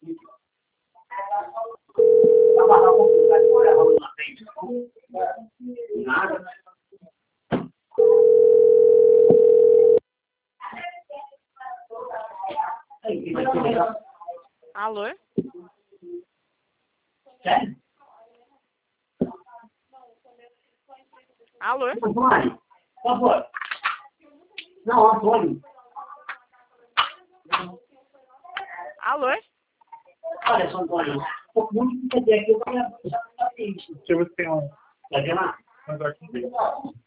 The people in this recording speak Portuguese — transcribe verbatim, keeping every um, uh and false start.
Alô? Alô? Por favor. Não, Antônio. Alô? Olha só, Antônio. O muito que você aqui, eu vou abrir isso. Deixa eu ver se tem um. Quer ver lá? Mas aqui.